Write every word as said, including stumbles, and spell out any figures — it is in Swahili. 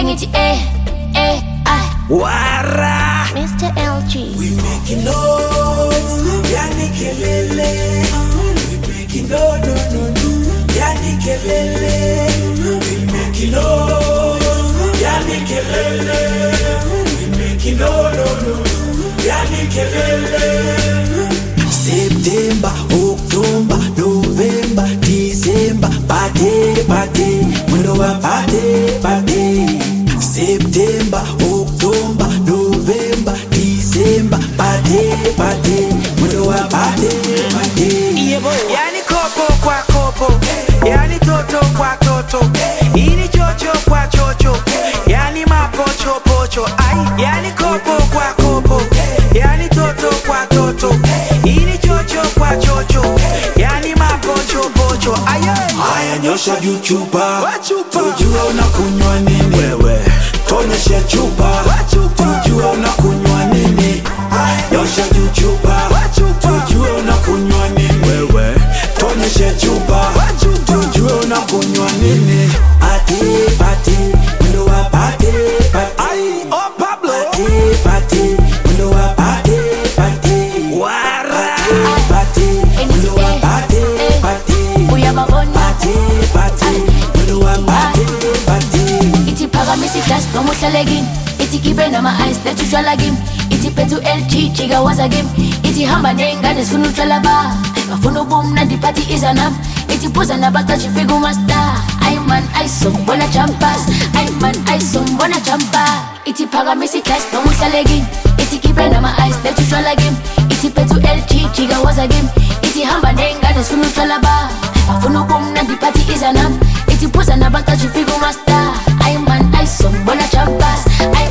it eh, eh, ah. Wara Mister L G. We making noise, yani kelele. We making no no no no, yani kelele. We making noise, yani kelele. We making no no no, yani kelele. September, October, November, December, party, party, mwendo wa party, party. September, October, November, December, party, party, mwendo wa party, party. Yani kopo kwa kopo, yani toto kwa toto, ini chocho kwa chocho, yani mapocho pocho. Ay, yani kopo kwa kopo, yani toto kwa toto, ini chocho kwa chocho, yani mapocho pocho. Ay, haya nyosha juu chupa, chupa, tujue unakunywa nini wewe. Tonyeshe chupa, tujue unakunywa nini. Nyosha juu chupa, tujue unakunywa nini wewe. Tonyeshe chupa, tujue unakunywa nini. Party, party, mwendo wa party, party. oh Pablo, Party, party, mwendo wa party, party. Wara, Party, mwendo wa party, party. Party, party, mwendo wa party, party. Iti pagamisi class como shalegin. Iti kibe na ma eyes that you shall game. Iti petu L G chiga was a game. Iti hamba nenga des funu chalaba. Mafuno boom na di party is a nam. Iti posa na bata chifigu master. I man I some bona champas. I man I some bona champa. Iti pagamisi class como shalegin. Iti kibe na ma eyes that you shall game. Iti petu L G chiga was a game. Iti hamba nenga des funu chalaba. Mafuno boom na di party is a nam. Iti posa na bata chifigu master. I man I some bona champas. I